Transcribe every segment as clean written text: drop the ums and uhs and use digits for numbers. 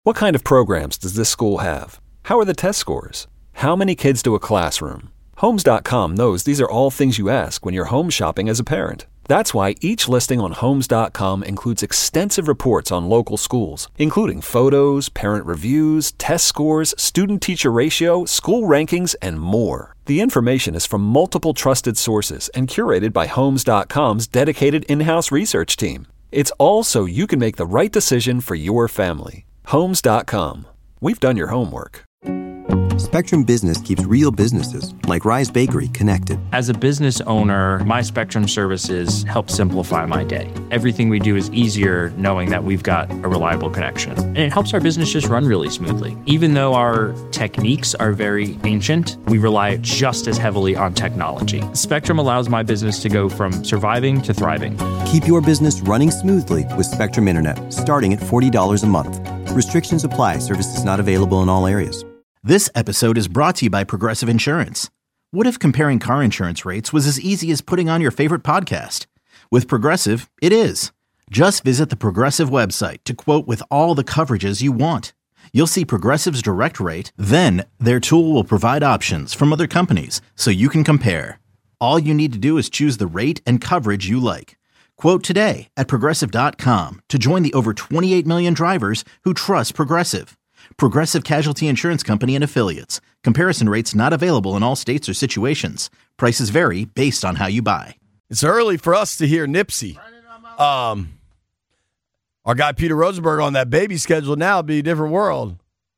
What kind of programs does this school have? How are the test scores? How many kids do a classroom? Homes.com knows these are all things you ask when you're home shopping as a parent. That's why each listing on Homes.com includes extensive reports on local schools, including photos, parent reviews, test scores, student-teacher ratio, school rankings, and more. The information is from multiple trusted sources and curated by Homes.com's dedicated in-house research team. It's all so you can make the right decision for your family. Homes.com. We've done your homework. Spectrum Business keeps real businesses, like Rise Bakery, connected. As a business owner, my Spectrum services help simplify my day. Everything we do is easier knowing that we've got a reliable connection. And it helps our business just run really smoothly. Even though our techniques are very ancient, we rely just as heavily on technology. Spectrum allows my business to go from surviving to thriving. Keep your business running smoothly with Spectrum Internet, starting at $40 a month. Restrictions apply. Services not available in all areas. This episode is brought to you by Progressive Insurance. What if comparing car insurance rates was as easy as putting on your favorite podcast? With Progressive, it is. Just visit the Progressive website to quote with all the coverages you want. You'll see Progressive's direct rate, then their tool will provide options from other companies so you can compare. All you need to do is choose the rate and coverage you like. Quote today at Progressive.com to join the over 28 million drivers who trust Progressive. Progressive Casualty Insurance Company and Affiliates. Comparison rates not available in all states or situations. Prices vary based on how you buy. It's early for us to hear Nipsey. Our guy Peter Rosenberg on that baby schedule now would be a different world.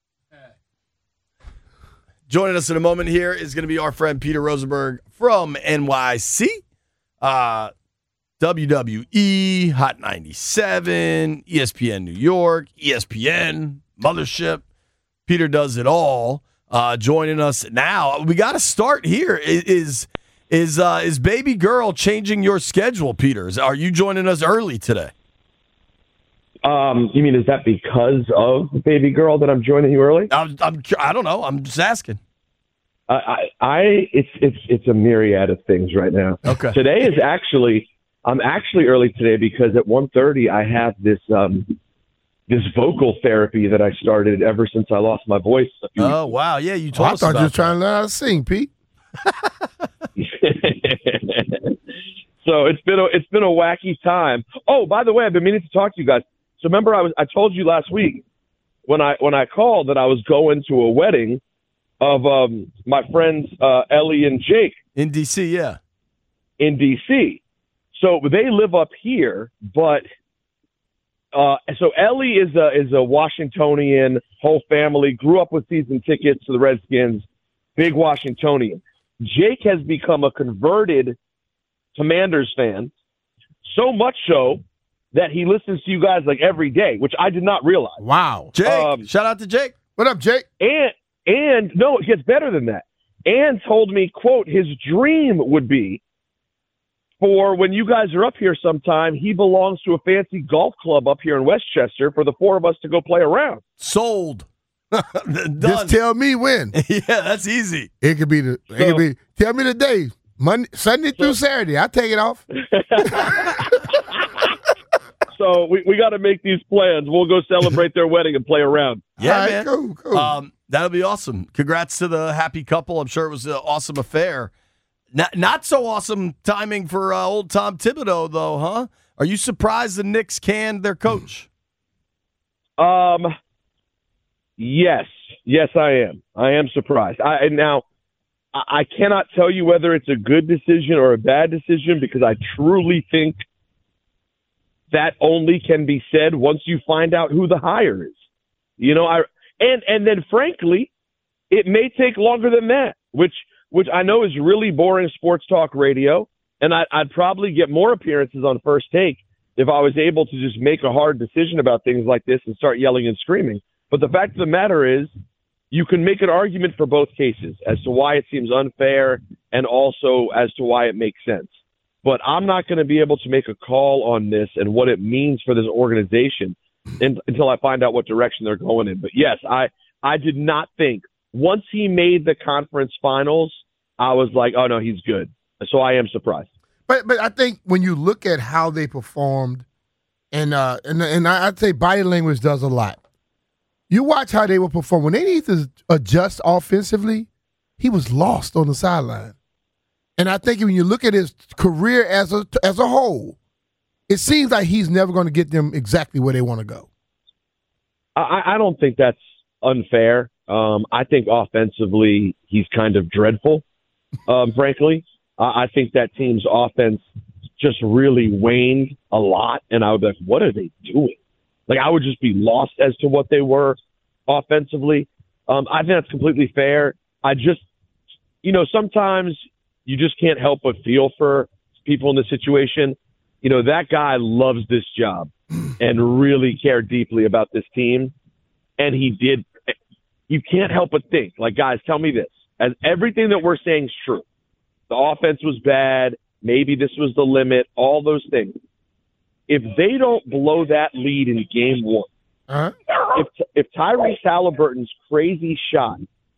Joining us in a moment here is going to be our friend Peter Rosenberg from NYC. WWE, Hot 97, ESPN New York, ESPN, Mothership. Peter does it all. Joining us now. We got to start here. Is baby girl changing your schedule, Peter? Are you joining us early today? You mean, is that because of baby girl that I'm joining you early? I don't know. I'm just asking. It's a myriad of things right now. Okay. Today is I'm actually early today because at 1:30 I have this vocal therapy that I started ever since I lost my voice. Oh, wow. Yeah, you told us I thought about you were trying to learn how to sing, Pete. So it's been a wacky time. Oh, by the way, I've been meaning to talk to you guys. So remember, I told you last week when I called that I was going to a wedding of my friends Ellie and Jake in DC. Yeah, in DC. So they live up here, but so Ellie is a Washingtonian, whole family, grew up with season tickets to the Redskins, big Washingtonian. Jake has become a converted Commanders fan, so much so that he listens to you guys like every day, which I did not realize. Wow. Jake, shout out to Jake. What up, Jake? And no, it gets better than that. And told me, quote, his dream would be for when you guys are up here sometime, he belongs to a fancy golf club up here in Westchester for the four of us to go play around. Sold. Just tell me when. Yeah, that's easy. It could be tell me the day. Monday, Sunday through Saturday. I'll take it off. So we got to make these plans. We'll go celebrate their wedding and play around. Yeah, right, man. Cool. That'll be awesome. Congrats to the happy couple. I'm sure it was an awesome affair. Not so awesome timing for old Tom Thibodeau, though, huh? Are you surprised the Knicks canned their coach? Yes, I am. I am surprised. I cannot tell you whether it's a good decision or a bad decision because I truly think that only can be said once you find out who the hire is. You know, and then frankly, it may take longer than that, which I know is really boring sports talk radio, and I'd probably get more appearances on First Take if I was able to just make a hard decision about things like this and start yelling and screaming. But the fact of the matter is, you can make an argument for both cases as to why it seems unfair and also as to why it makes sense. But I'm not going to be able to make a call on this and what it means for this organization until I find out what direction they're going in. But yes, I did not think once he made the conference finals, I was like, oh no, he's good. So I am surprised. But I think when you look at how they performed, and I'd say body language does a lot. You watch how they will perform. When they need to adjust offensively, he was lost on the sideline. And I think when you look at his career as a whole, it seems like he's never going to get them exactly where they want to go. I don't think that's unfair. I think offensively he's kind of dreadful, frankly. I think that team's offense just really waned a lot, and I would be like, what are they doing? Like, I would just be lost as to what they were offensively. I think that's completely fair. I just, sometimes you just can't help but feel for people in this situation. That guy loves this job and really cared deeply about this team. And he did. You can't help but think, like, guys, tell me this. As everything that we're saying is true. The offense was bad. Maybe this was the limit. All those things. If they don't blow that lead in game one, if Tyrese Halliburton's crazy shot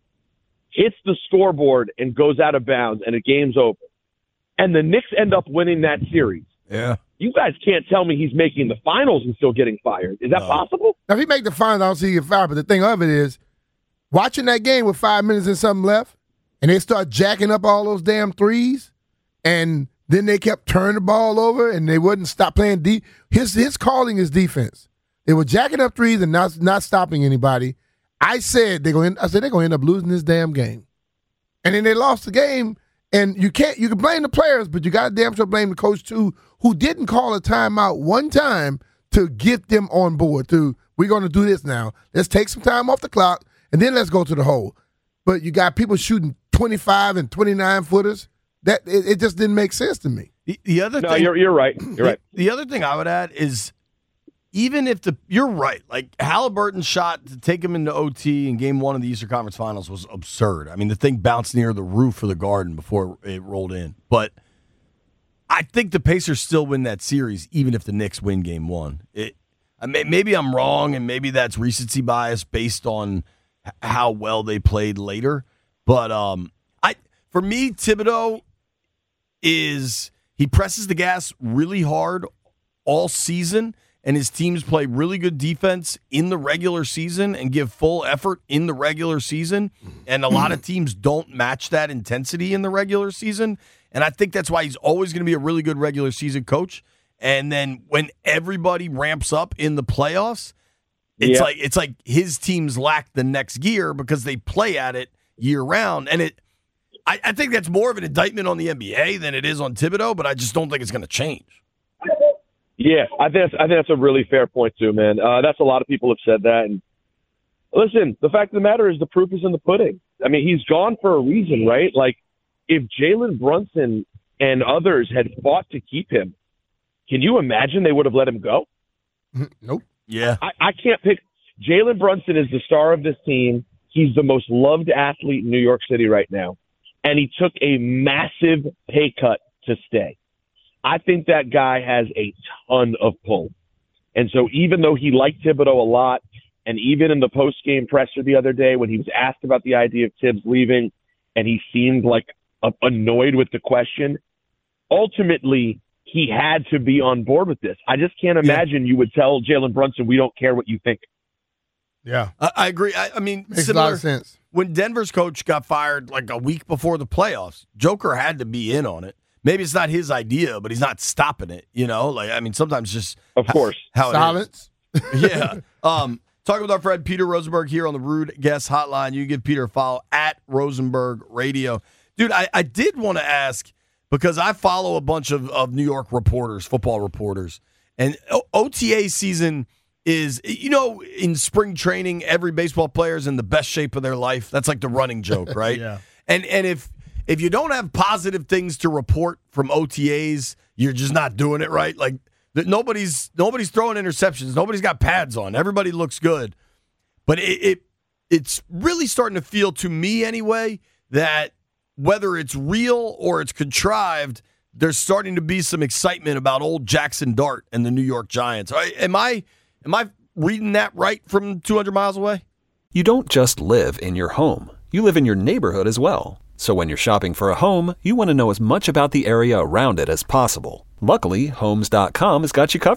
hits the scoreboard and goes out of bounds and the game's over, and the Knicks end up winning that series, you guys can't tell me he's making the finals and still getting fired. Is that possible? Now, if he make the finals, I don't see he get fired. But the thing of it is, watching that game with 5 minutes and something left, and they start jacking up all those damn threes, and then they kept turning the ball over, and they wouldn't stop playing deep. His calling is defense. They were jacking up threes and not stopping anybody. I said they're going to end up losing this damn game. And then they lost the game, and you can blame the players, but you got to damn sure blame the coach too, who didn't call a timeout one time to get them on board. We're going to do this now. Let's take some time off the clock, and then let's go to the hole. But you got people shooting 25 and 29 footers. That it just didn't make sense to me. The other thing, you're right. You're right. The other thing I would add is, even if you're right, like Halliburton's shot to take him into OT in game one of the Eastern Conference Finals was absurd. I mean, the thing bounced near the roof of the Garden before it rolled in. But I think the Pacers still win that series, even if the Knicks win game one. Maybe I'm wrong, and maybe that's recency bias based on how well they played later. But for me, Thibodeau he presses the gas really hard all season, and his teams play really good defense in the regular season and give full effort in the regular season. And a lot of teams don't match that intensity in the regular season. And I think that's why he's always going to be a really good regular season coach. And then when everybody ramps up in the playoffs, it's like his teams lack the next gear because they play at it year round. And I think that's more of an indictment on the NBA than it is on Thibodeau, but I just don't think it's going to change. Yeah, I think that's a really fair point too, man. That's a lot of people have said that. And listen, the fact of the matter is the proof is in the pudding. I mean, he's gone for a reason, right? Like, if Jalen Brunson and others had fought to keep him, can you imagine they would have let him go? Nope. Yeah. I can't pick. Jalen Brunson is the star of this team. He's the most loved athlete in New York City right now. And he took a massive pay cut to stay. I think that guy has a ton of pull. And so even though he liked Thibodeau a lot, and even in the post-game presser the other day when he was asked about the idea of Tibbs leaving, and he seemed like annoyed with the question, ultimately he had to be on board with this. I just can't imagine you would tell Jalen Brunson, we don't care what you think. Yeah. I agree. I mean, makes a lot of sense. When Denver's coach got fired like a week before the playoffs, Joker had to be in on it. Maybe it's not his idea, but he's not stopping it, Like, I mean, sometimes just of course how silence. Yeah. Talking with our friend Peter Rosenberg here on the Rude Guest Hotline. You give Peter a follow at Rosenberg Radio. Dude, I did want to ask, because I follow a bunch of New York reporters, football reporters, and OTA season is, in spring training, every baseball player is in the best shape of their life. That's like the running joke, right? Yeah. And if you don't have positive things to report from OTAs, you're just not doing it right. Like, nobody's throwing interceptions. Nobody's got pads on. Everybody looks good. But it's really starting to feel, to me anyway, that whether it's real or it's contrived, there's starting to be some excitement about old Jackson Dart and the New York Giants. Am I reading that right from 200 miles away? You don't just live in your home. You live in your neighborhood as well. So when you're shopping for a home, you want to know as much about the area around it as possible. Luckily, Homes.com has got you covered.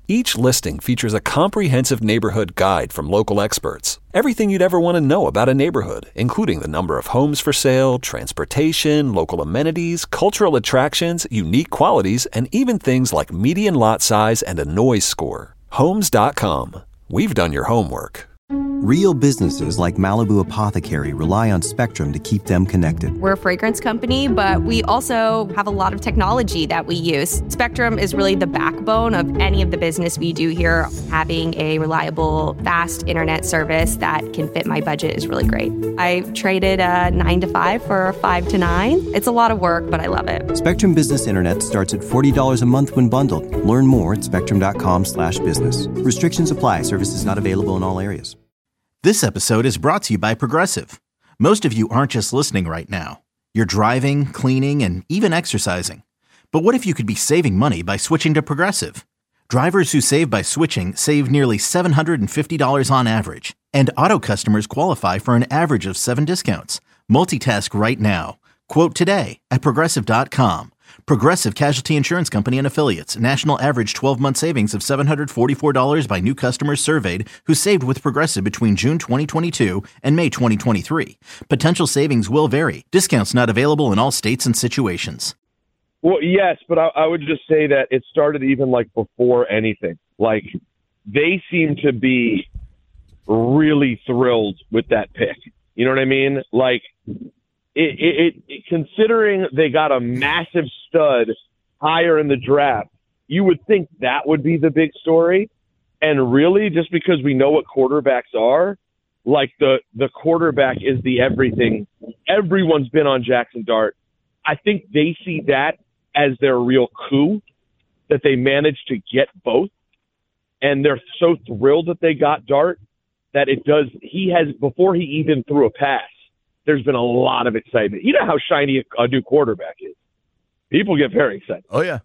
Each listing features a comprehensive neighborhood guide from local experts. Everything you'd ever want to know about a neighborhood, including the number of homes for sale, transportation, local amenities, cultural attractions, unique qualities, and even things like median lot size and a noise score. Homes.com. We've done your homework. Real businesses like Malibu Apothecary rely on Spectrum to keep them connected. We're a fragrance company, but we also have a lot of technology that we use. Spectrum is really the backbone of any of the business we do here. Having a reliable, fast internet service that can fit my budget is really great. I traded a 9 to 5 for a 5 to 9. It's a lot of work, but I love it. Spectrum Business Internet starts at $40 a month when bundled. Learn more at spectrum.com/business. Restrictions apply. Services not available in all areas. This episode is brought to you by Progressive. Most of you aren't just listening right now. You're driving, cleaning, and even exercising. But what if you could be saving money by switching to Progressive? Drivers who save by switching save nearly $750 on average. And auto customers qualify for an average of 7 discounts. Multitask right now. Quote today at Progressive.com. Progressive Casualty Insurance Company and Affiliates. National average 12-month savings of $744 by new customers surveyed who saved with Progressive between June 2022 and May 2023. Potential savings will vary. Discounts not available in all states and situations. Well, yes, but I would just say that it started even like before anything. Like, they seem to be really thrilled with that pick. You know what I mean? Like, considering they got a massive stud higher in the draft, you would think that would be the big story. And really, just because we know what quarterbacks are, like the quarterback is the everything. Everyone's been on Jackson Dart. I think they see that as their real coup, that they managed to get both. And they're so thrilled that they got Dart that he has, before he even threw a pass, there's been a lot of excitement. You know how shiny a new quarterback is. People get very excited. Oh, yeah.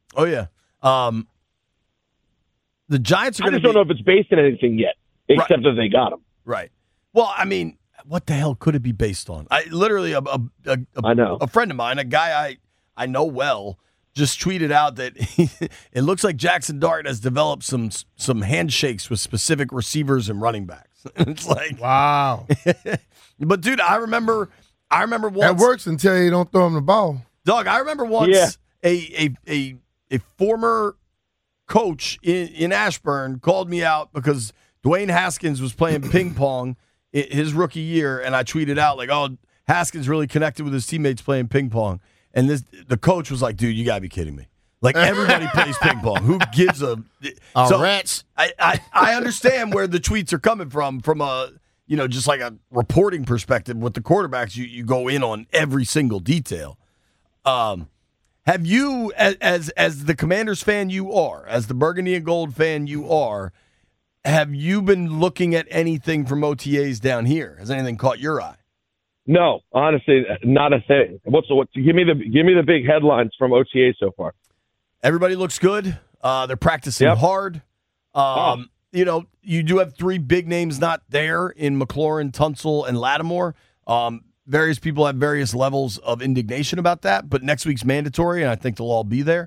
The Giants are going to don't know if it's based on anything yet, except that they got him. Right. Well, I mean, what the hell could it be based on? I literally, I know. A friend of mine, a guy I know well, just tweeted out that it looks like Jackson Dart has developed some handshakes with specific receivers and running backs. It's like, wow. But dude, I remember once that works until you don't throw him the ball. Dog, I remember once a former coach in Ashburn called me out because Dwayne Haskins was playing ping pong his rookie year, and I tweeted out like, "Oh, Haskins really connected with his teammates playing ping pong." And the coach was like, "Dude, you gotta be kidding me! Like, everybody plays ping pong. Who gives a rats?" I understand where the tweets are coming from a just like a reporting perspective. With the quarterbacks, you go in on every single detail. Have you, as the Commanders fan you are, as the Burgundy and Gold fan you are, have you been looking at anything from OTAs down here? Has anything caught your eye? No, honestly, not a thing. Give me the big headlines from OTA so far. Everybody looks good. They're practicing hard. You do have 3 big names not there in McLaurin, Tunsil, and Lattimore. Various people have various levels of indignation about that, but next week's mandatory, and I think they'll all be there.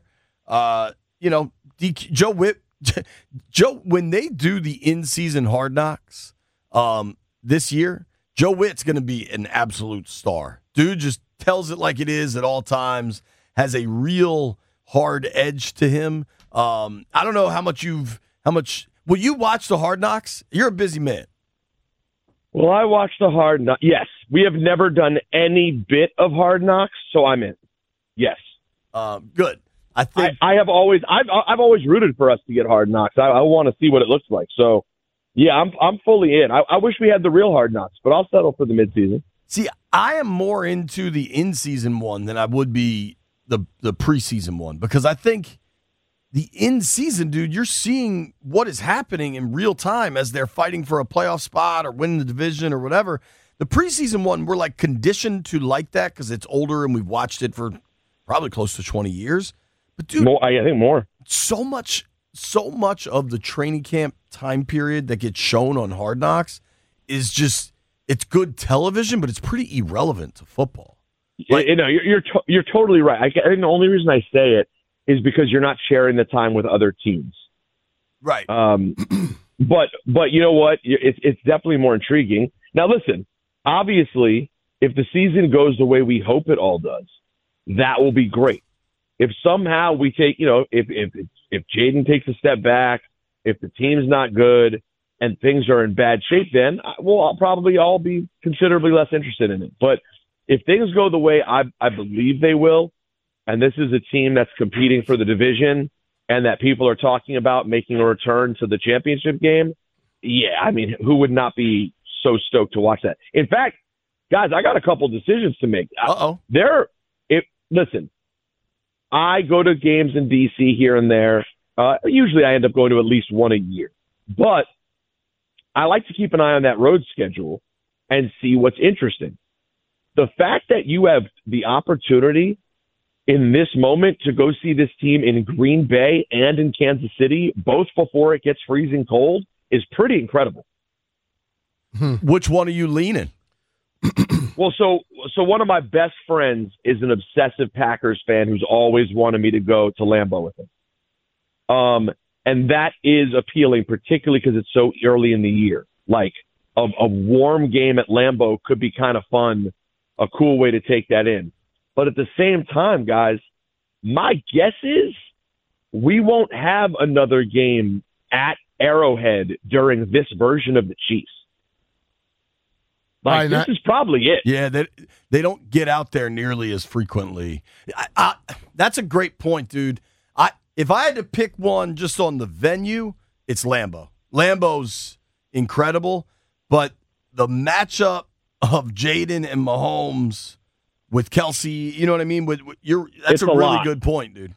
Joe Witt, when they do the in-season Hard Knocks this year, Joe Witt's going to be an absolute star. Dude just tells it like it is at all times, has a real hard edge to him. I don't know how much will you watch the Hard Knocks? You're a busy man. Well, I watched the Hard Knocks. Yes, we have never done any bit of Hard Knocks, so I'm in. Yes. Good. I think I've always rooted for us to get Hard Knocks. I want to see what it looks like. So, yeah, I'm fully in. I wish we had the real Hard Knocks, but I'll settle for the midseason. See, I am more into the in-season one than I would be the preseason one, because I think the in-season, dude, you're seeing what is happening in real time as they're fighting for a playoff spot or winning the division or whatever. The preseason one, we're like conditioned to like that because it's older and we've watched it for probably close to 20 years. But dude, I think more. So much of the training camp time period that gets shown on Hard Knocks is just, it's good television, but it's pretty irrelevant to football. Like, you're totally right. I think the only reason I say it is because you're not sharing the time with other teams. Right. But you know what? It's definitely more intriguing. Now, listen, obviously, if the season goes the way we hope it all does, that will be great. If somehow we take, if Jaden takes a step back, if the team's not good and things are in bad shape, then I'll probably all be considerably less interested in it. But if things go the way I believe they will, and this is a team that's competing for the division and that people are talking about making a return to the championship game, yeah, I mean, who would not be so stoked to watch that? In fact, guys, I got a couple decisions to make. Listen, I go to games in D.C. here and there. Usually I end up going to at least one a year. But I like to keep an eye on that road schedule and see what's interesting. The fact that you have the opportunity in this moment to go see this team in Green Bay and in Kansas City, both before it gets freezing cold, is pretty incredible. Which one are you leaning? Well, so one of my best friends is an obsessive Packers fan who's always wanted me to go to Lambeau with him. And that is appealing, particularly because it's so early in the year. Like a warm game at Lambeau could be kind of fun, a cool way to take that in. But at the same time, guys, my guess is we won't have another game at Arrowhead during this version of the Chiefs. This is probably it. Yeah, they don't get out there nearly as frequently. That's a great point, dude. If I had to pick one just on the venue, it's Lambeau. Lambeau's incredible, but the matchup of Jaden and Mahomes with Kelsey, you know what I mean? That's a really lot. Good point, dude.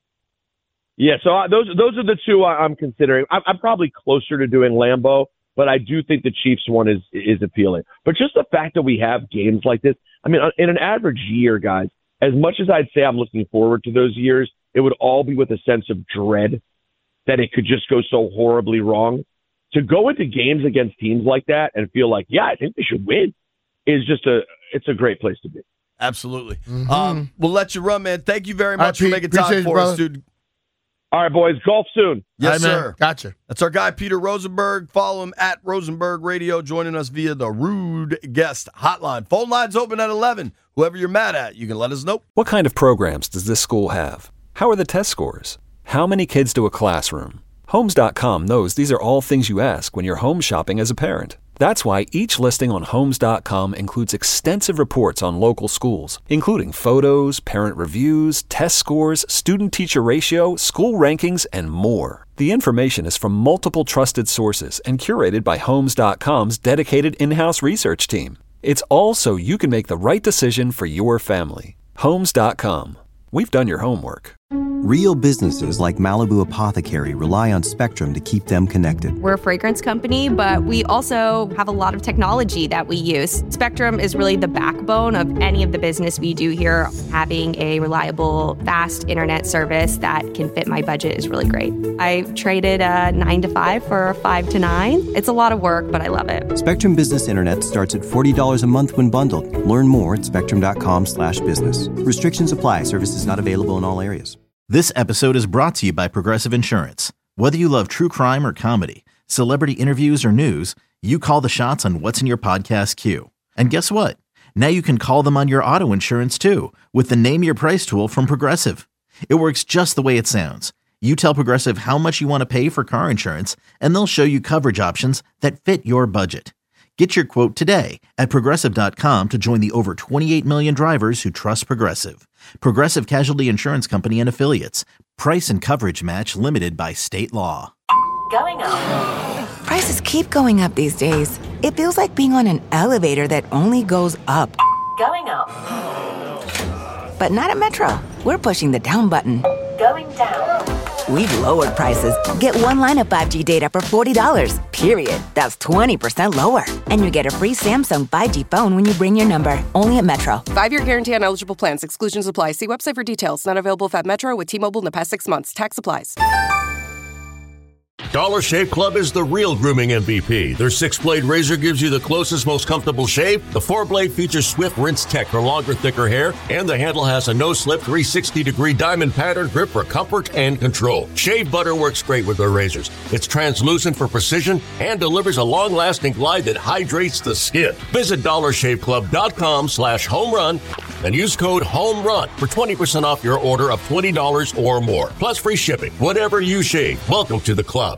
Yeah, so those are the two I'm considering. I'm probably closer to doing Lambeau, but I do think the Chiefs one is appealing. But just the fact that we have games like this, I mean, in an average year, guys, as much as I'd say I'm looking forward to those years, it would all be with a sense of dread that it could just go so horribly wrong. To go into games against teams like that and feel like, yeah, I think they should win is it's a great place to be. Absolutely. Mm-hmm. We'll let you run, man. Thank you very much for making time for us, dude. All right, boys. Golf soon. Yes, sir. Gotcha. That's our guy, Peter Rosenberg. Follow him at Rosenberg Radio, joining us via the Rude Guest Hotline. Phone lines open at 11. Whoever you're mad at, you can let us know. What kind of programs does this school have? How are the test scores? How many kids do a classroom? Homes.com knows these are all things you ask when you're home shopping as a parent. That's why each listing on Homes.com includes extensive reports on local schools, including photos, parent reviews, test scores, student-teacher ratio, school rankings, and more. The information is from multiple trusted sources and curated by Homes.com's dedicated in-house research team. It's all so you can make the right decision for your family. Homes.com. We've done your homework. Real businesses like Malibu Apothecary rely on Spectrum to keep them connected. We're a fragrance company, but we also have a lot of technology that we use. Spectrum is really the backbone of any of the business we do here. Having a reliable, fast internet service that can fit my budget is really great. I traded a 9 to 5 for a 5 to 9. It's a lot of work, but I love it. Spectrum Business Internet starts at $40 a month when bundled. Learn more at spectrum.com/business. Restrictions apply. Services not available in all areas. This episode is brought to you by Progressive Insurance. Whether you love true crime or comedy, celebrity interviews or news, you call the shots on what's in your podcast queue. And guess what? Now you can call them on your auto insurance too with the Name Your Price tool from Progressive. It works just the way it sounds. You tell Progressive how much you want to pay for car insurance, and they'll show you coverage options that fit your budget. Get your quote today at Progressive.com to join the over 28 million drivers who trust Progressive. Progressive Casualty Insurance Company and Affiliates. Price and coverage match limited by state law. Going up. Prices keep going up these days. It feels like being on an elevator that only goes up. Going up. But not at Metro. We're pushing the down button. Going down. We've lowered prices. Get one line of 5G data for $40, period. That's 20% lower. And you get a free Samsung 5G phone when you bring your number. Only at Metro. 5-year guarantee on eligible plans. Exclusions apply. See website for details. Not available at Metro with T-Mobile in the past 6 months. Tax applies. Dollar Shave Club is the real grooming MVP. Their 6-blade razor gives you the closest, most comfortable shave. The 4-blade features Swift Rinse Tech for longer, thicker hair, and the handle has a no-slip 360-degree diamond pattern grip for comfort and control. Shave butter works great with their razors. It's translucent for precision and delivers a long-lasting glide that hydrates the skin. Visit DollarShaveClub.com/homerun and use code HOMERUN for 20% off your order of $20 or more. Plus free shipping. Whatever you shave, welcome to the club.